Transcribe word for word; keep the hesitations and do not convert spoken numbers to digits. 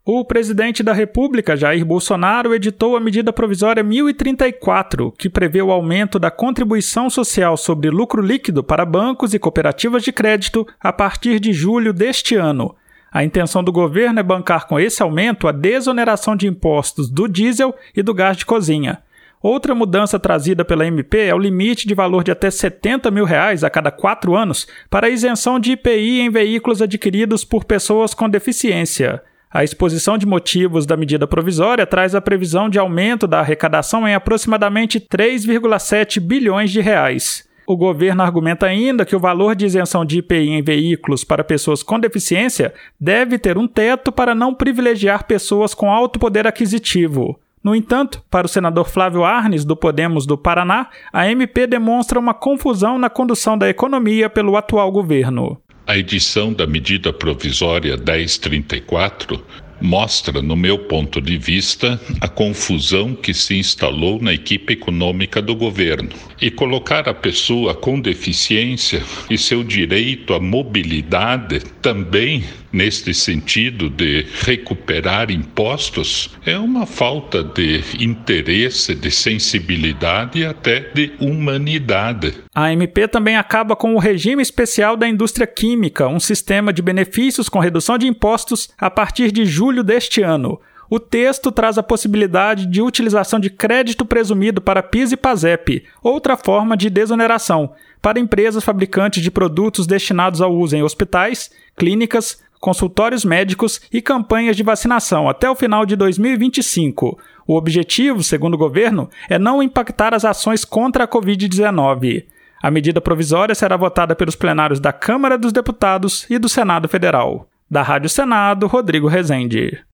O presidente da República, Jair Bolsonaro, editou a medida provisória mil e trinta e quatro, que prevê o aumento da contribuição social sobre lucro líquido para bancos e cooperativas de crédito a partir de julho deste ano. A intenção do governo é bancar com esse aumento a desoneração de impostos do diesel e do gás de cozinha. Outra mudança trazida pela M P é o limite de valor de até setenta mil reais a cada quatro anos para a isenção de I P I em veículos adquiridos por pessoas com deficiência. A exposição de motivos da medida provisória traz a previsão de aumento da arrecadação em aproximadamente três vírgula sete bilhões de reais. O governo argumenta ainda que o valor de isenção de I P I em veículos para pessoas com deficiência deve ter um teto para não privilegiar pessoas com alto poder aquisitivo. No entanto, para o senador Flávio Arnes, do Podemos do Paraná, a M P demonstra uma confusão na condução da economia pelo atual governo. A edição da medida provisória dez trinta e quatro mostra, no meu ponto de vista, a confusão que se instalou na equipe econômica do governo. E colocar a pessoa com deficiência e seu direito à mobilidade também neste sentido de recuperar impostos é uma falta de interesse, de sensibilidade e até de humanidade. A M P também acaba com o regime especial da indústria química, um sistema de benefícios com redução de impostos a partir de julho deste ano. O texto traz a possibilidade de utilização de crédito presumido para PIS e PASEP, outra forma de desoneração, para empresas fabricantes de produtos destinados ao uso em hospitais, clínicas, consultórios médicos e campanhas de vacinação até o final de dois mil e vinte e cinco. O objetivo, segundo o governo, é não impactar as ações contra a covid dezenove. A medida provisória será votada pelos plenários da Câmara dos Deputados e do Senado Federal. Da Rádio Senado, Rodrigo Rezende.